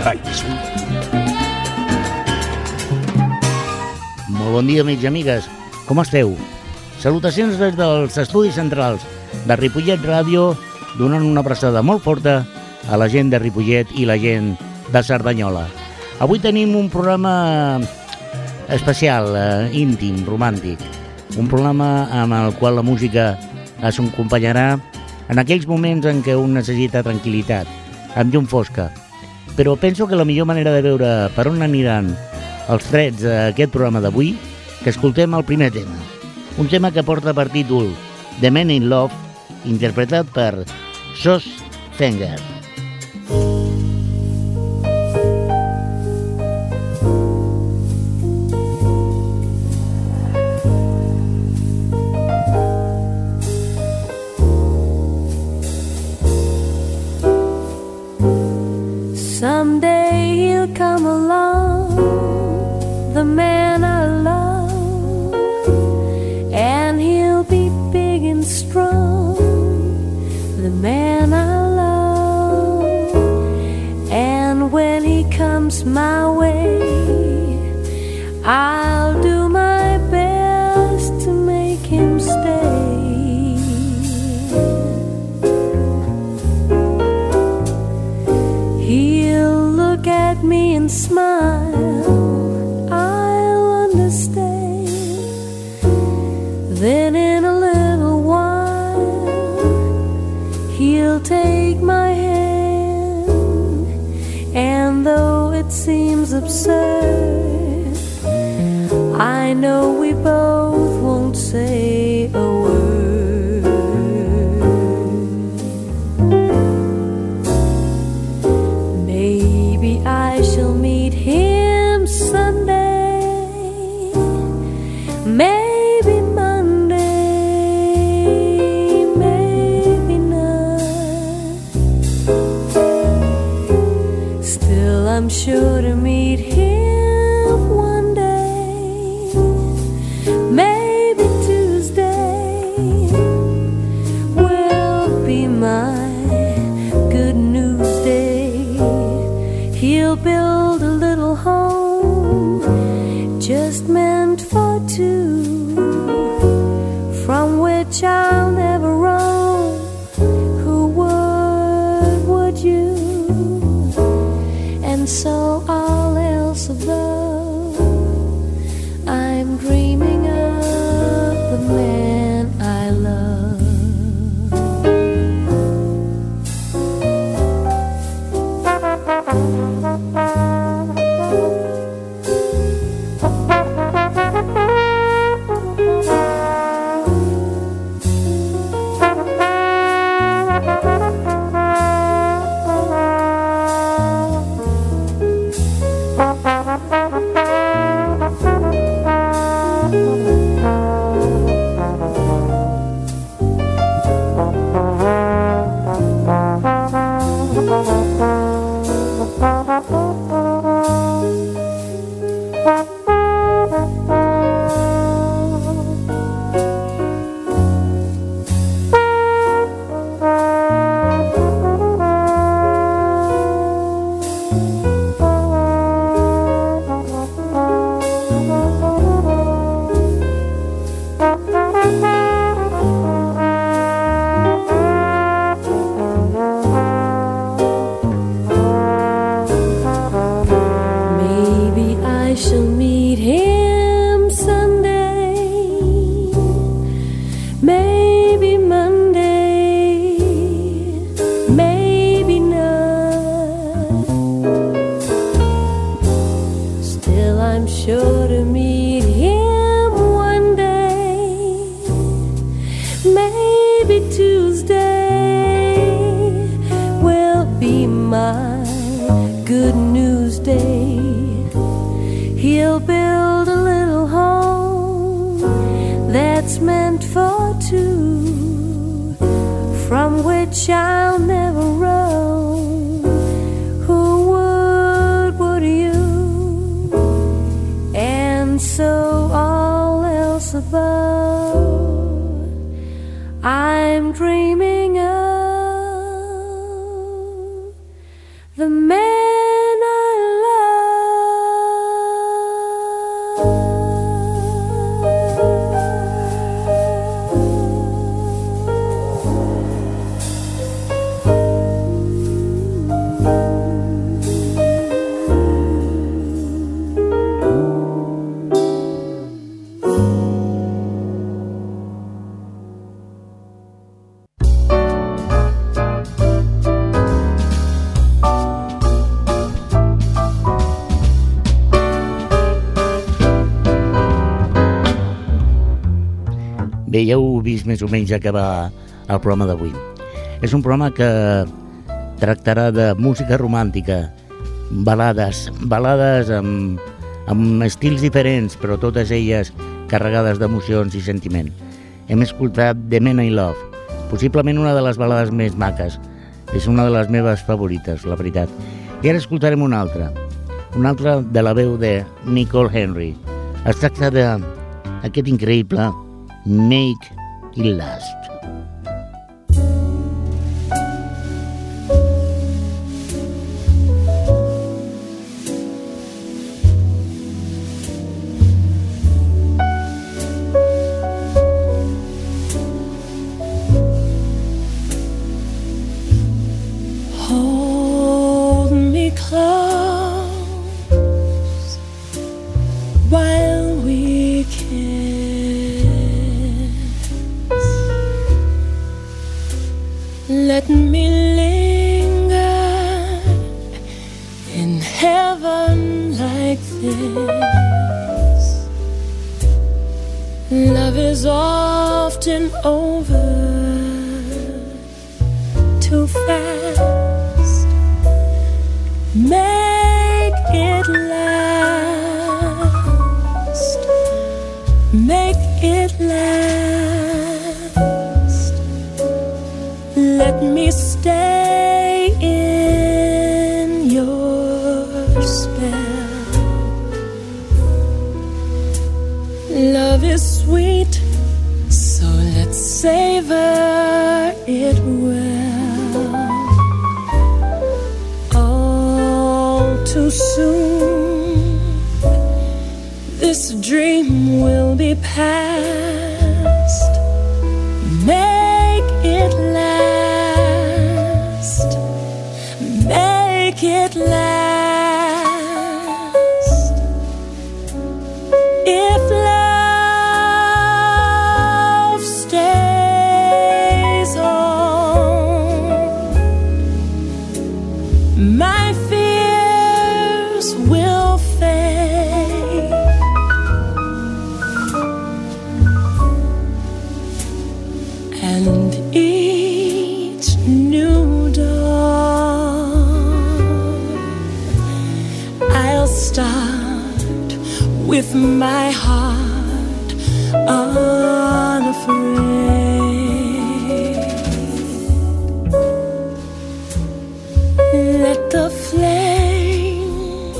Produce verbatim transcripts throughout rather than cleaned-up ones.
Tyson. Molt bon dia, amics i amigues. Com esteu? Salutacions des dels estudis centrals de Ripollet Ràdio, donant una abraçada molt forta a la gent de Ripollet i la gent de Cerdanyola. Avui tenim un programa especial, eh, íntim, romàntic. Un programa amb el qual la música es acompanyarà en aquells moments en què un necessita tranquil·litat, amb llum fosca. Però penso que la millor manera de veure per on aniran els trets d'aquest programa d'avui, que escoltem el primer tema. Un tema que porta per títol The Man in Love, interpretat per Sos Fenger. Someday he'll come along, the man I love, and he'll be big and strong, the man I love. And when he comes my way, I'll do my best to make him stay. He'll look at me and smile, I'll understand. Then in a little while, he'll take my hand. And though it seems absurd, I know we both won't say a word. Maybe I shall meet him Sunday, maybe Monday, maybe not. Still I'm sure to meet him one day, maybe Tuesday will be my good news day. He'll build a little home just meant for two, from which I'll never roam. Who would, would you? And so all else above, I'm dreaming of the man I love. I'm dreaming of the man I ja heu vist més o menys acabar el programa d'avui. És un programa que tractarà de música romàntica, balades, balades amb, amb estils diferents, però totes elles carregades d'emocions i sentiment. Hem escoltat The Man I Love, possiblement una de les balades més maques. És una de les meves favorites, la veritat. I ara escoltarem una altra, una altra de la veu de Nicole Henry. Es tracta d'aquest increïble Make It Last. Let me linger in heaven like this. Love is often over too fast. Make it last. Make it last. Let me stay in your spell. Love is sweet, so let's savor it well. All too soon, this dream will be past. Make it last. Make it last. If love stays on, my fears will fade. And each new dawn, I'll start with my heart unafraid. Let the flame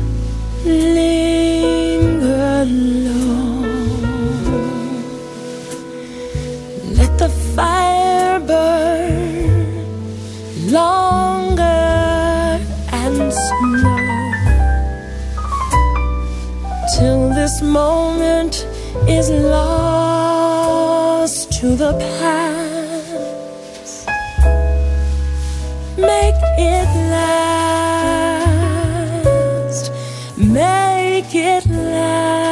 linger low. Let the fire burn longer and slow, till this moment is lost to the past. Make it last. Make it last.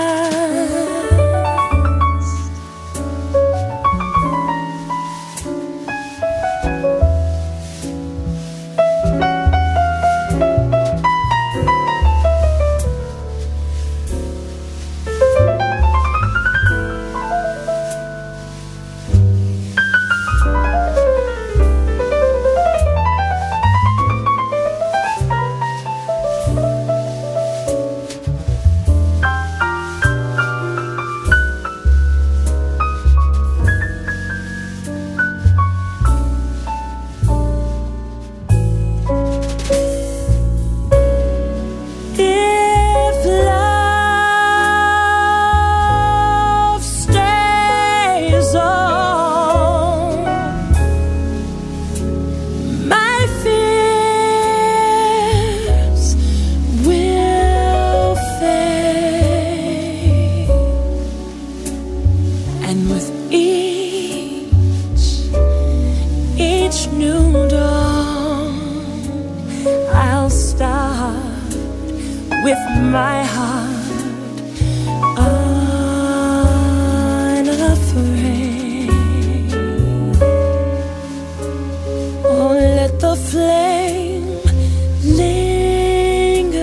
My heart unafraid. Oh, let the flame linger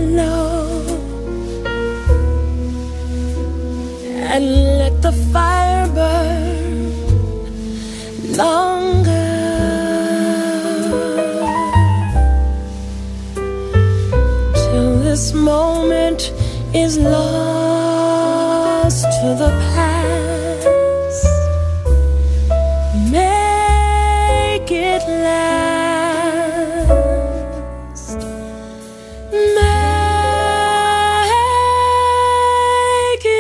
low, and let the fire this moment is lost to the past. Make it last. Make it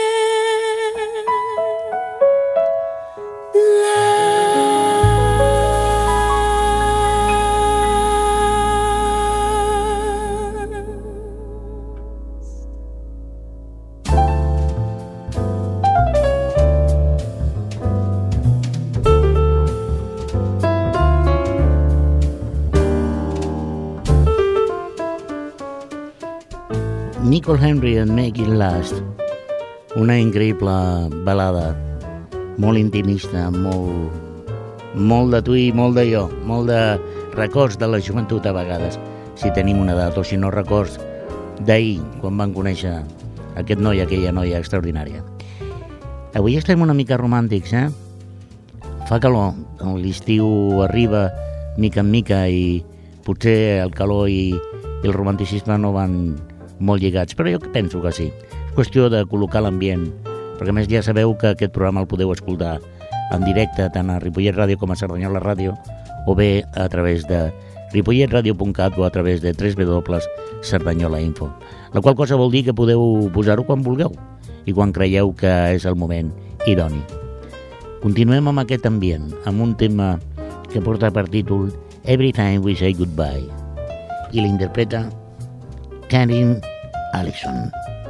Nicole Henry and Make It Last, una increïble balada, molt intimista, molt, molt de tu i molt de jo, molt de records de la joventut a vegades, si tenim una edat, o si no records d'ahir, quan van conèixer aquest noi, aquella noia extraordinària. Avui estem una mica romàntics, eh? Fa calor, l'estiu arriba mica en mica i potser el calor i, i el romanticisme no van molt lligats, però jo penso que sí. És qüestió de col·locar l'ambient, perquè a més ja sabeu que aquest programa el podeu escoltar en directe tant a Ripollet Ràdio com a Cerdanyola Ràdio, o bé a través de ripollet radio punt cat o a través de w w w punt cerdanyola info, la qual cosa vol dir que podeu posar-ho quan vulgueu i quan creieu que és el moment idoni. Continuem amb aquest ambient, amb un tema que porta per títol Every Time We Say Goodbye, i l'interpreta Karen Allison.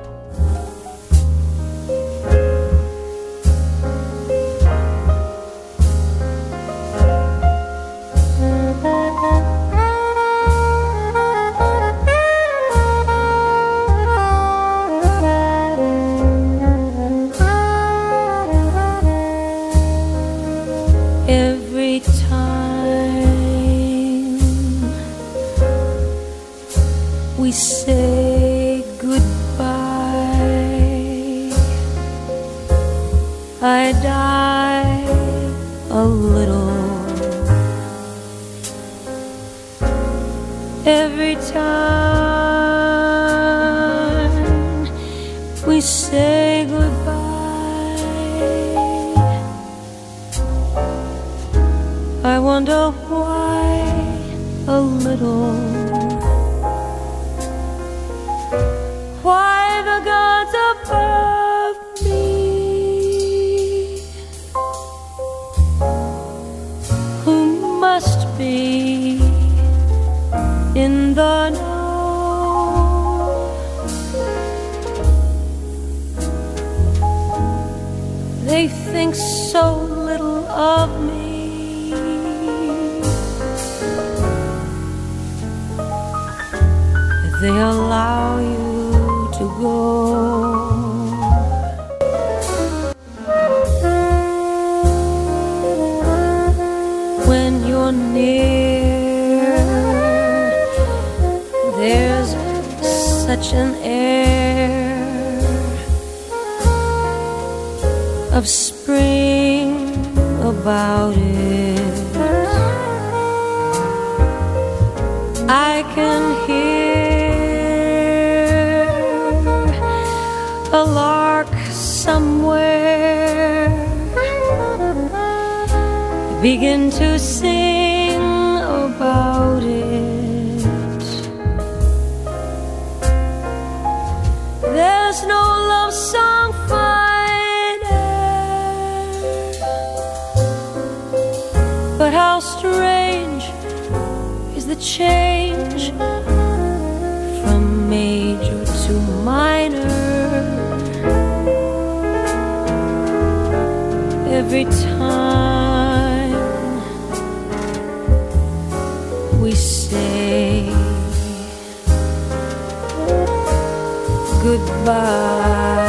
every time we say goodbye, I die a little. Every time we say goodbye, I wonder why a little. Why the gods above me, who must be in the know, they think so little of me. They allow you to go. When you're near, there's such an air of spring about it. I can hear a lark somewhere begin to sing about it. There's no love song finer, but how strange is the change from major to minor. Every time we say goodbye.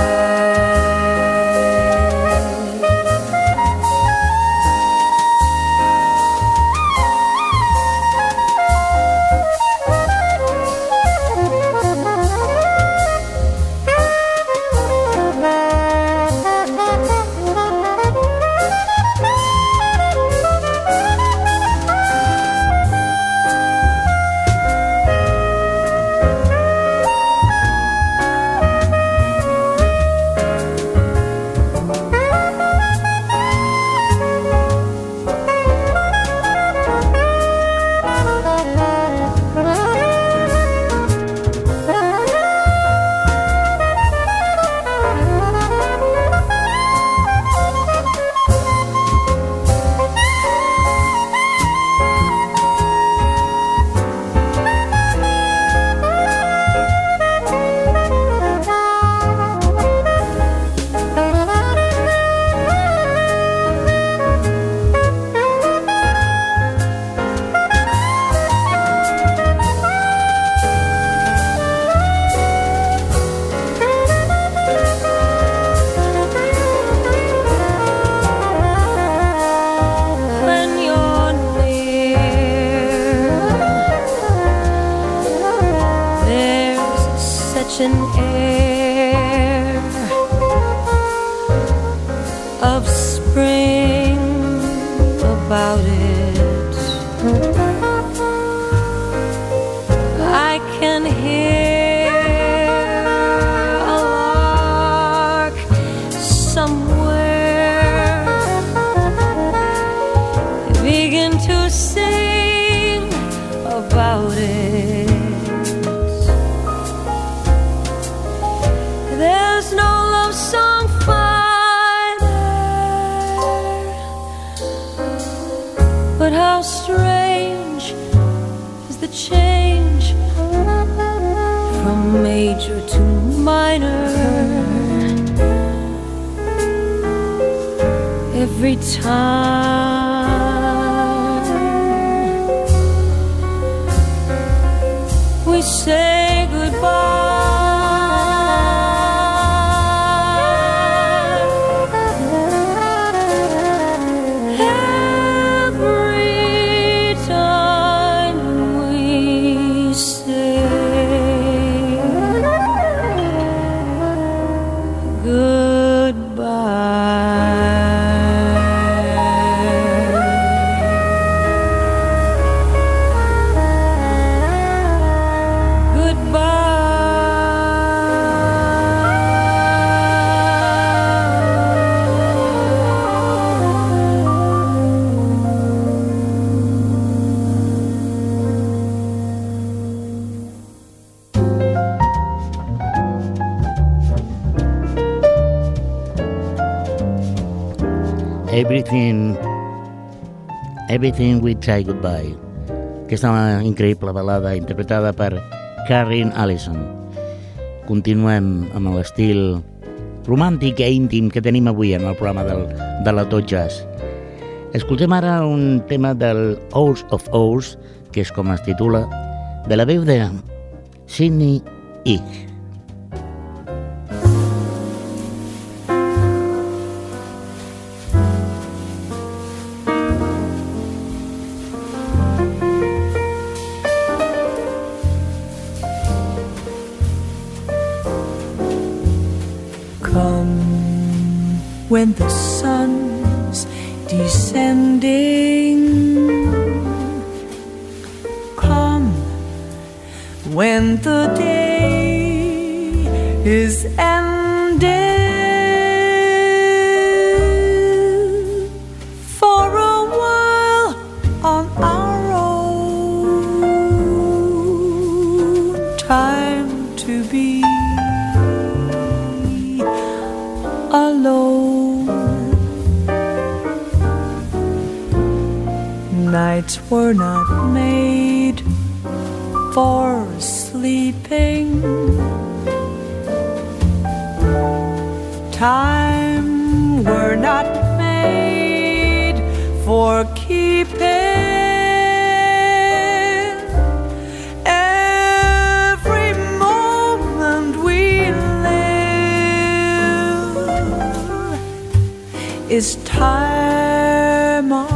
an air of spring about it. I can hear a lark somewhere begin to sing about it. There's no love song finer, but how strange is the change from major to minor every time we say goodbye. Everything, Everything We Say Goodbye. Aquesta increïble balada interpretada per Karen Allison. Continuem amb l'estil romàntic i íntim que tenim avui en el programa del, de la Tot Jazz. Escoltem ara un tema del Hours of Hours, que és com es titula, de la veu de Sidney Igg. When the sun's descending, come when the day is ending. For a while on our own, time to be alone. Nights were not made for sleeping. Time were not made for keeping. Every moment we live is time our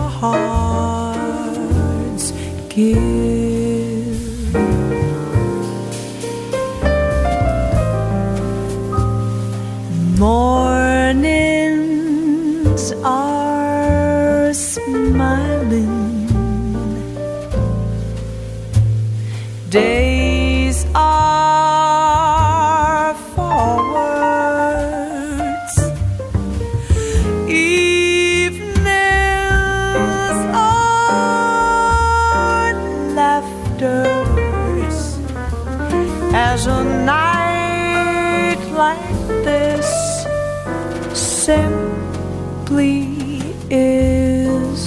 hearts give. Mornings are smiling, days are forwards, evenings are laughters. As a night like this simply is,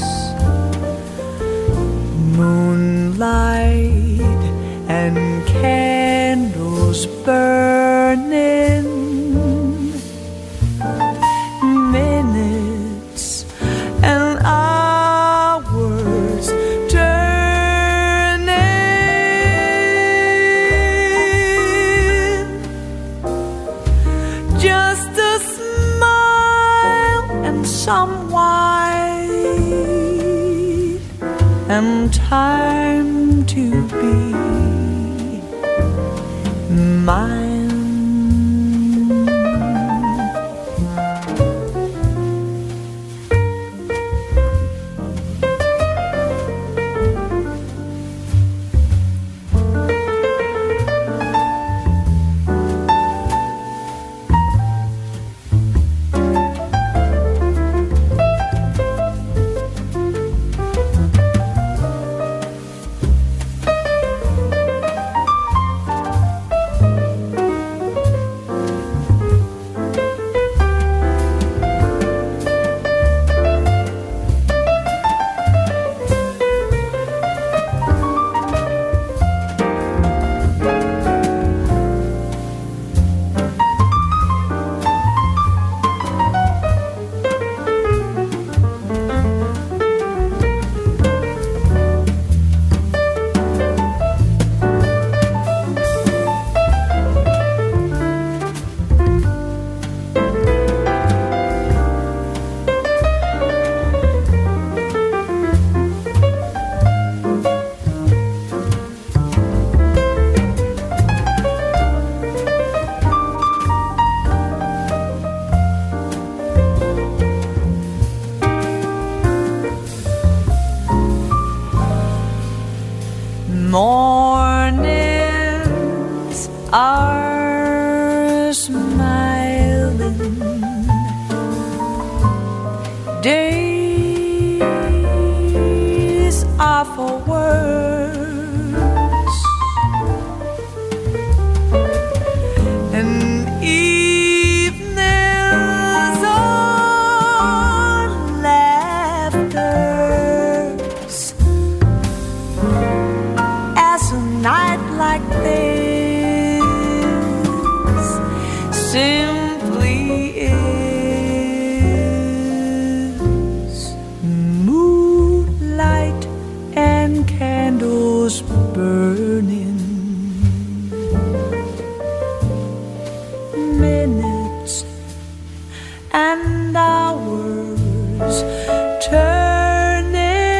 moonlight and candles burning, minutes and hours turning, just a some wine and time to be mine. Mornings are smiling, days are for words, and evenings are laughters. As a night like this simply is, moonlight and candles burning, minutes and hours turning,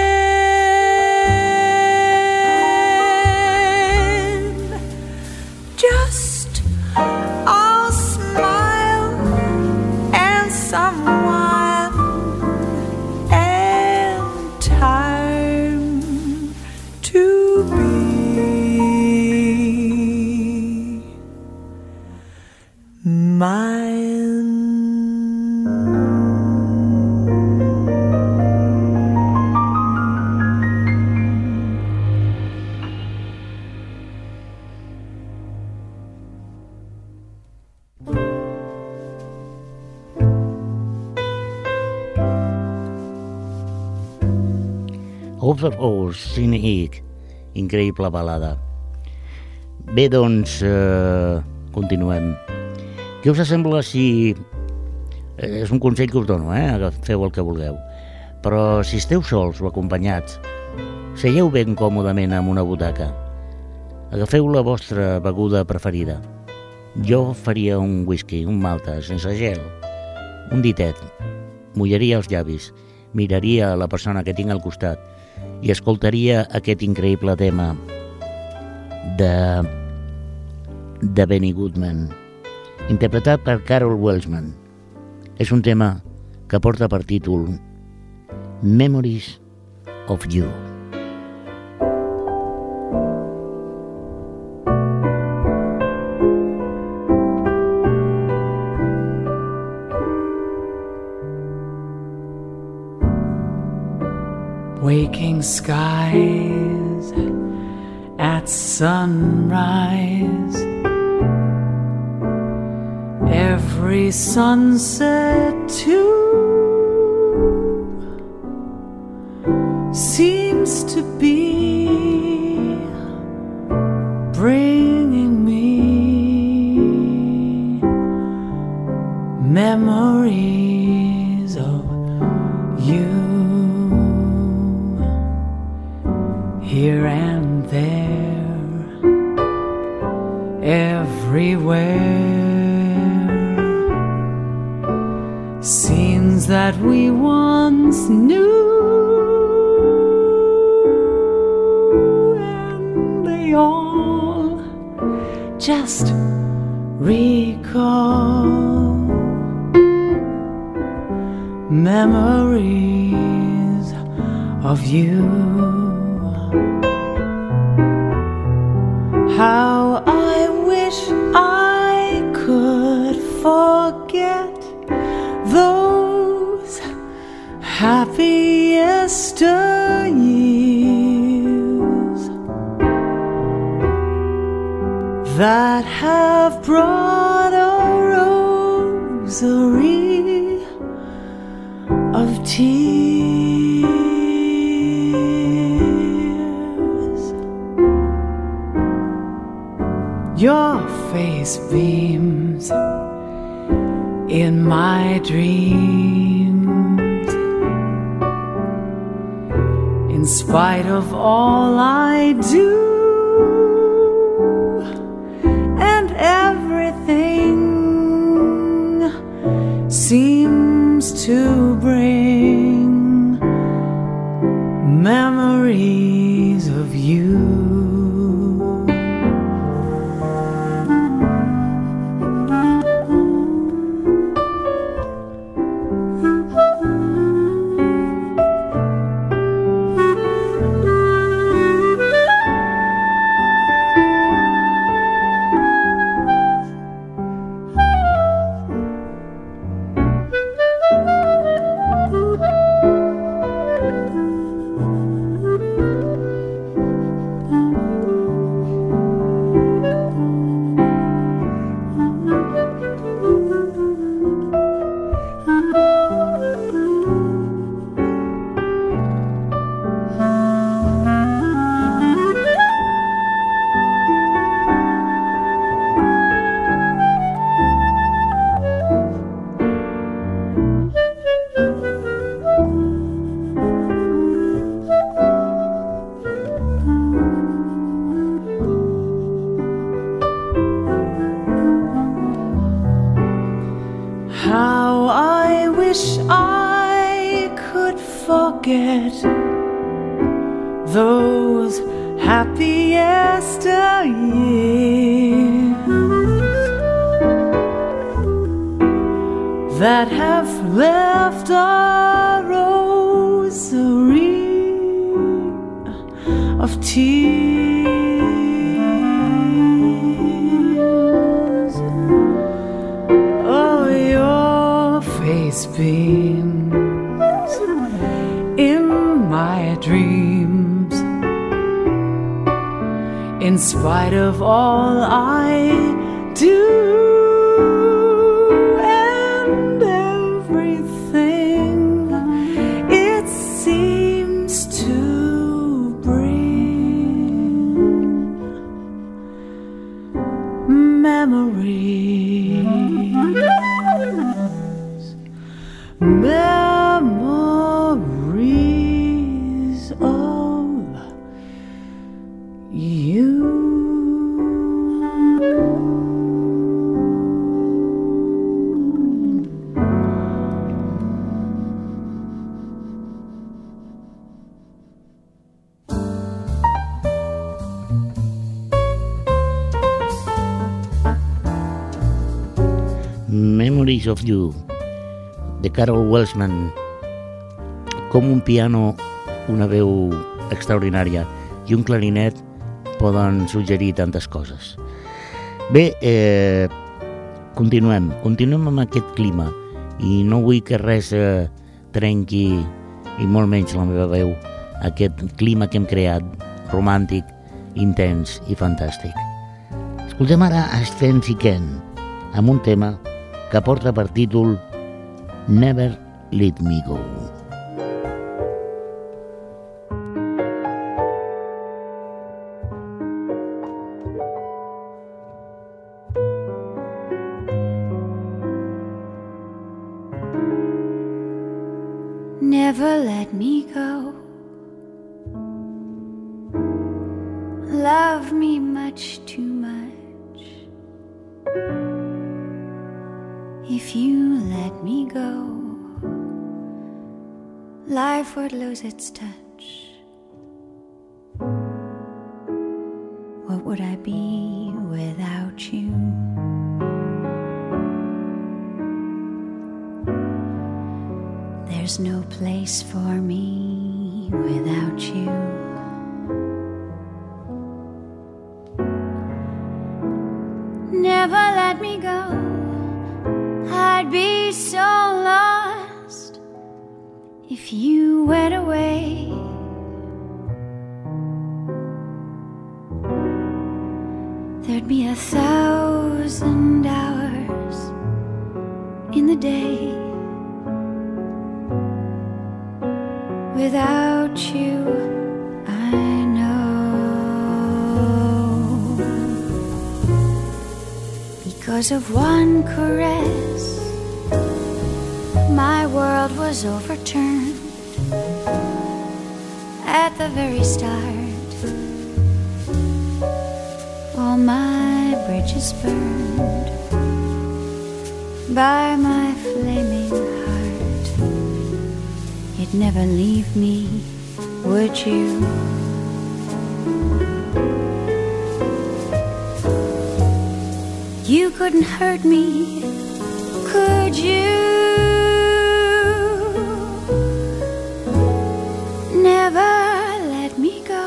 just a smile and someone and time to be mine. Hopes of Ours, Cynic, increïble balada. Bé, doncs, eh, continuem. Què us sembla si... Eh, és un consell que us dono, eh? Feu el que vulgueu. Però si esteu sols o acompanyats, seieu ben còmodament en una butaca. Agafeu la vostra beguda preferida. Jo faria un whisky, un malta, sense gel, un ditet, mullaria els llavis, miraria la persona que tinc al costat i escoltaria aquest increïble tema de, de Benny Goodman, interpretat per Carol Welshman. És un tema que porta per títol Memories of You. Waking skies at sunrise, every sunset too seems to be bringing me memories of you. Here and there, everywhere, scenes that we once knew, and they all just recall memories of you. How I wish I could forget those happy yesteryears that have brought a rosary of tears. Your face beams in my dreams, in spite of all I do, and everything seems to bring memories of you. those happy yesteryears that have left a rosary of tears. Oh, your face beams in my dreams, in spite of all I do. Memories, memories of you. Memories of You, de Carol Welsman. Com un piano, una veu extraordinària i un clarinet poden suggerir tantes coses. Bé, eh, continuem, continuem amb aquest clima i no vull que res eh, trenqui, i molt menys la meva veu, aquest clima que hem creat, romàntic, intens i fantàstic. Escoltem ara a Sven Fiken amb un tema que porta per títol Never Let Me Go. Never let me go. Love me much too much. If you let me go, life would lose its touch. What would I be without you? There's no place for me without you. Never let me go. I'd be so lost if you went away. There'd be a thousand hours in the day without you, I know. Because of one caress, my world was overturned. At the very start, all my bridges burned by my flaming heart. You'd never leave me, would you? You couldn't hurt me, could you? Never let me go.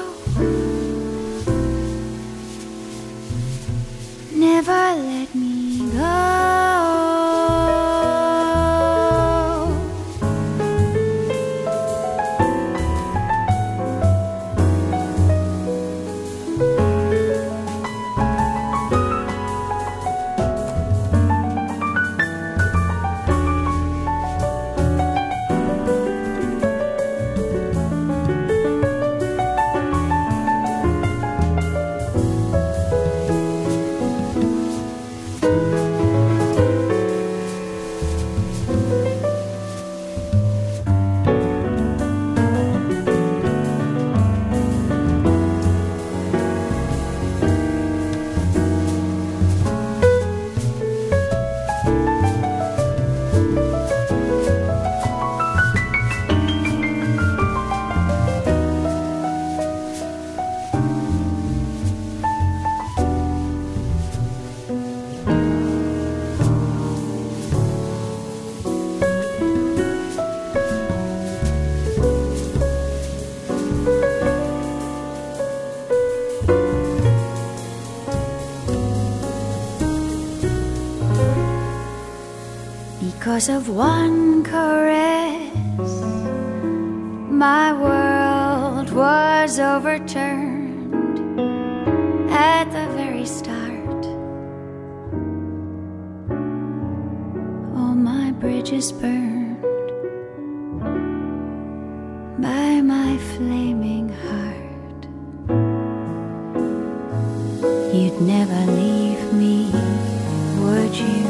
Never let me go. because of one caress. My world was overturned at the very start. All my bridges burned by my flaming heart. You'd never leave me, would you?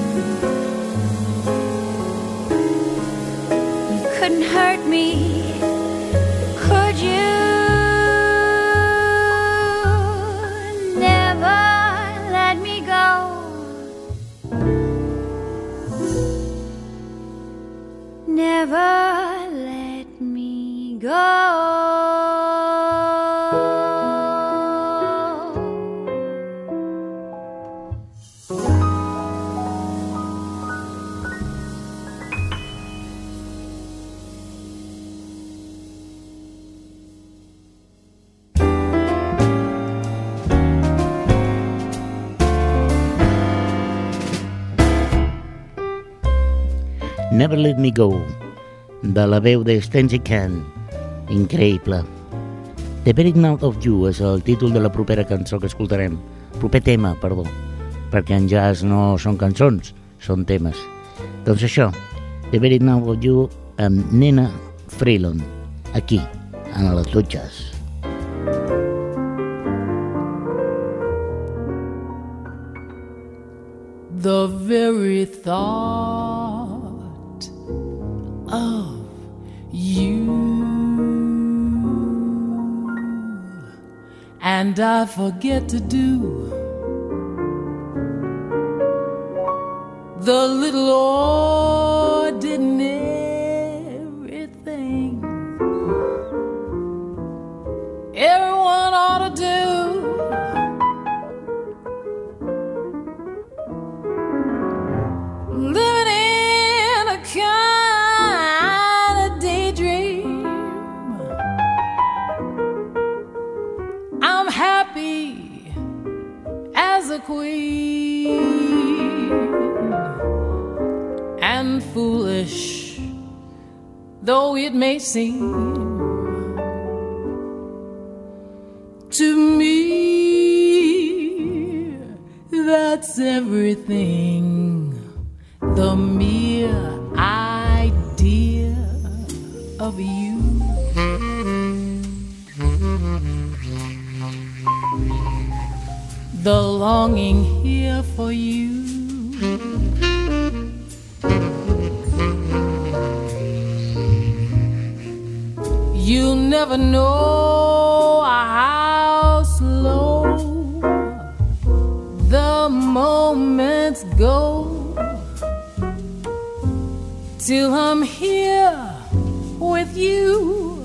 You couldn't hurt me, could you? Never let me go. Never let me go. Never Let Me Go, de la veu de Stanley Kahn. Increïble. The Very Mouth of You és el títol de la propera cançó que escoltarem. Proper tema, perdó, perquè en jazz no són cançons, són temes. Doncs això, The Very Mouth of You amb Nina Freeland, aquí, en les dutxes. The very thought of you, and I forget to do the little ordinary thing everyone ought to do. Living in a kind of daydream. I'm happy as a queen and foolish though it may seem to me. That's everything. The mere idea of you. The longing here for you. You'll never know how slow the moments go till I'm here with you.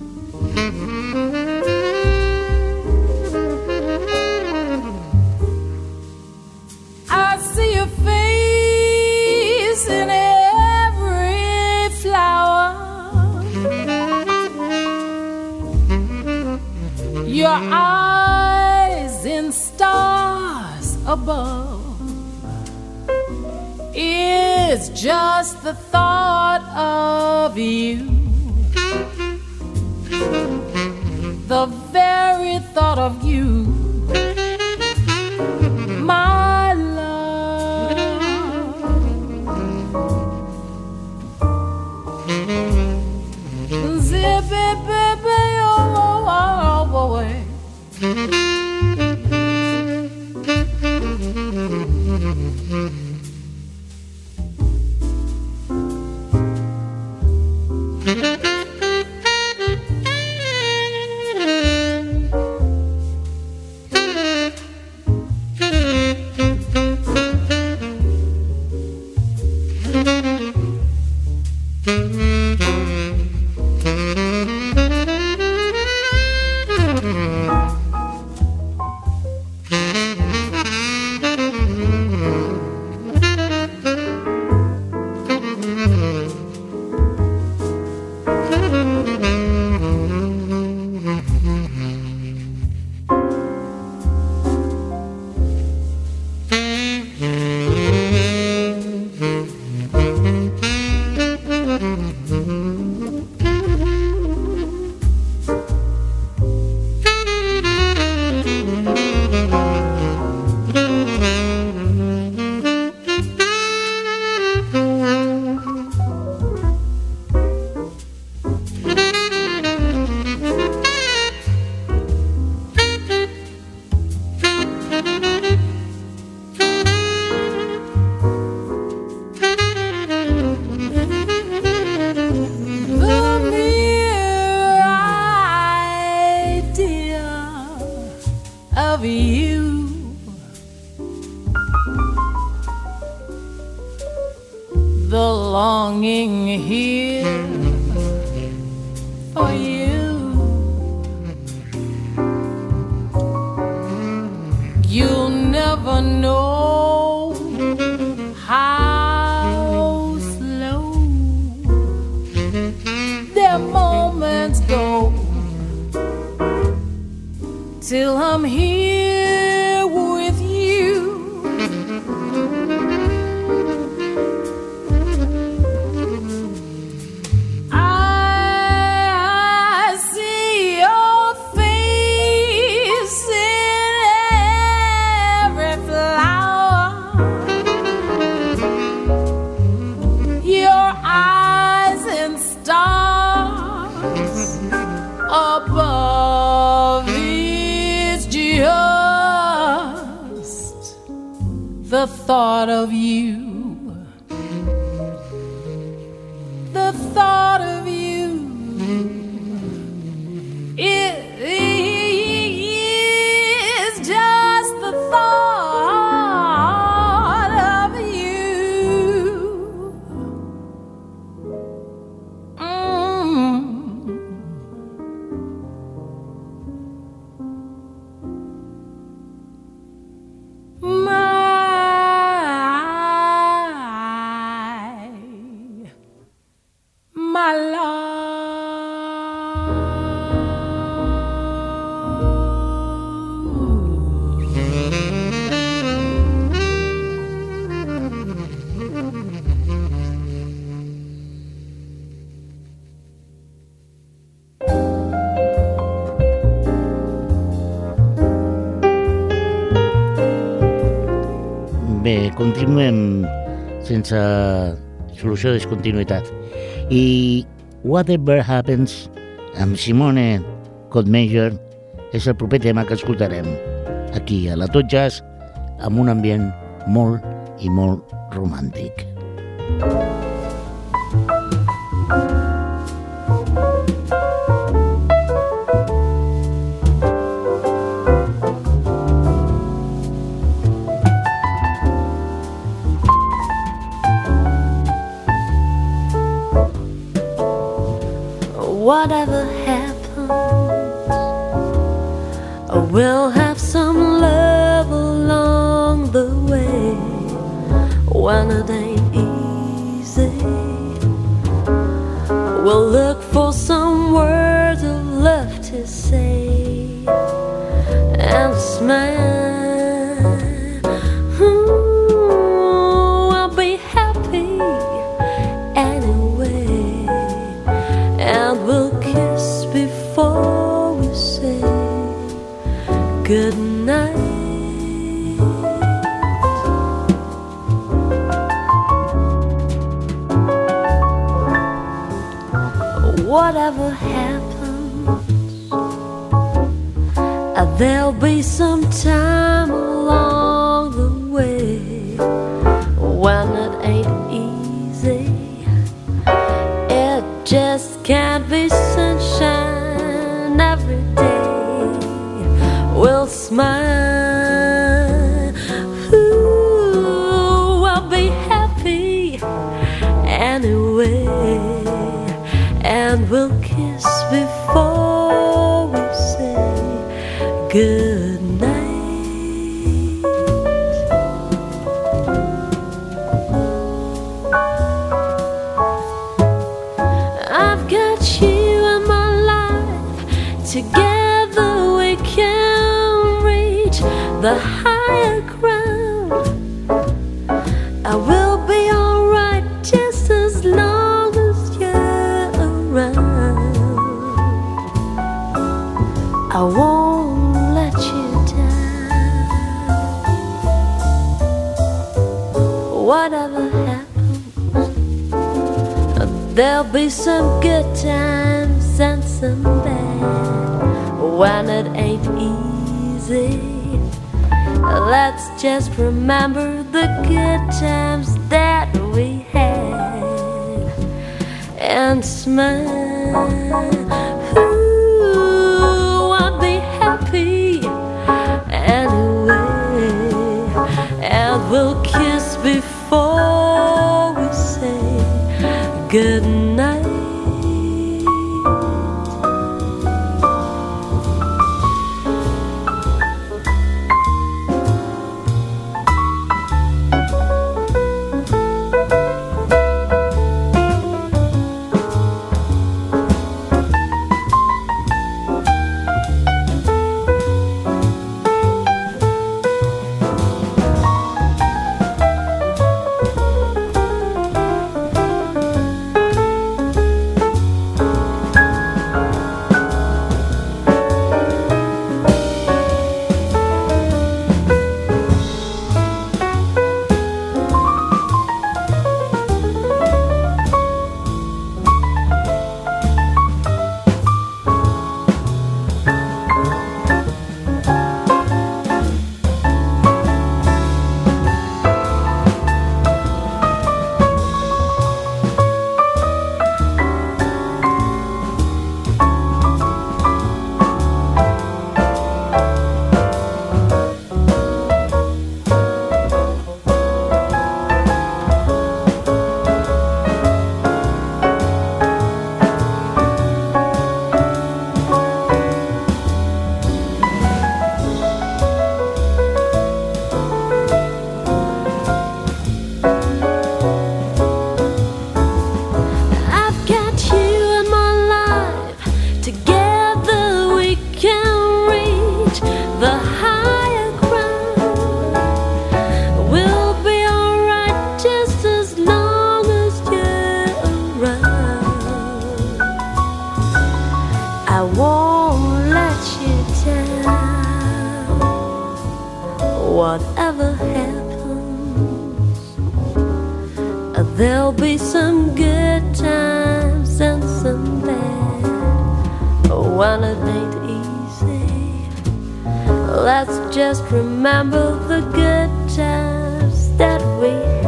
I see your face in every flower, your eyes in stars above. It's just the thought of you, the very thought of you, my love. Zip it, baby, oh, oh, oh, oh, oh. you. The longing here for you. You'll never know how slow their moments go till I'm here with you. I see your face in every flower, your eyes and stars above. Just the thought of you, the thought of you, it is just the thought of you. Mm. Bé, continuem sense solució de discontinuïtat. I Whatever Happens amb Simone Codmajor és el proper tema que escoltarem aquí a la Tot Jazz amb un ambient molt i molt romàntic. Whatever happens, we'll have some love along the way. When it ain't easy, we'll look for some words of love to say and smile. Ooh, I'll be happy anyway, and we'll kiss before we say good night. Whatever happens, there'll be some time along the way when it ain't easy. It just can't be sunshine every day. We'll smile. Ooh, I'll be happy anyway, and we'll kiss before we say good night. I've got you in my life. Together we can reach the higher ground. I will be alright just as long as you're around. I won't let you down. Whatever happens, there'll be some good times and some bad. When it ain't easy, let's just remember the good times that we had and smile. Ooh, I'll be happy and good night. Whatever happens, there'll be some good times and some bad. When it ain't easy, let's just remember the good times that we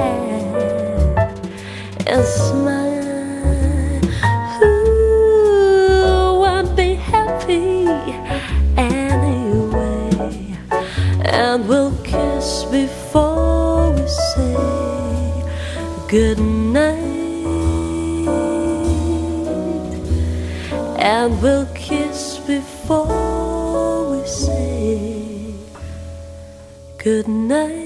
had and smile. Ooh, and be happy anyway, and we'll kiss before we say good night, and we'll kiss before we say good night.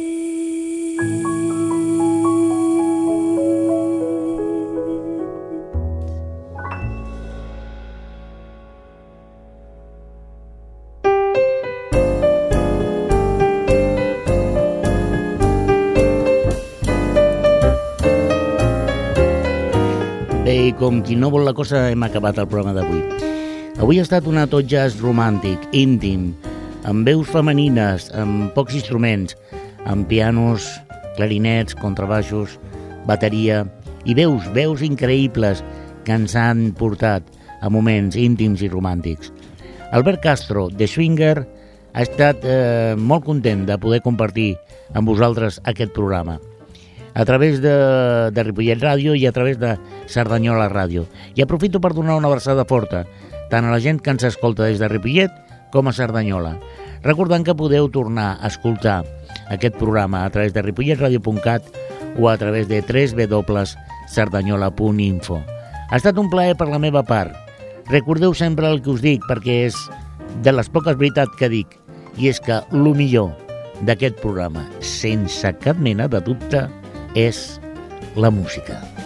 I com qui no vol la cosa, hem acabat el programa d'avui. Avui ha estat una tot jazz romàntic, íntim, amb veus femenines, amb pocs instruments, amb pianos, clarinets, contrabaixos, bateria i veus, veus increïbles que ens han portat a moments íntims i romàntics. Albert Castro, de Swinger, ha estat eh, molt content de poder compartir amb vosaltres aquest programa a través de, de Ripollet Ràdio i a través de Cerdanyola Ràdio. I aprofito per donar una abraçada forta tant a la gent que ens escolta des de Ripollet com a Cerdanyola. Recordant que podeu tornar a escoltar aquest programa a través de ripollet radio punt cat o a través de w w w punt cerdanyola punt info. Ha estat un plaer per la meva part. Recordeu sempre el que us dic, perquè és de les poques veritats que dic, i és que el millor d'aquest programa, sense cap mena de dubte, és la música.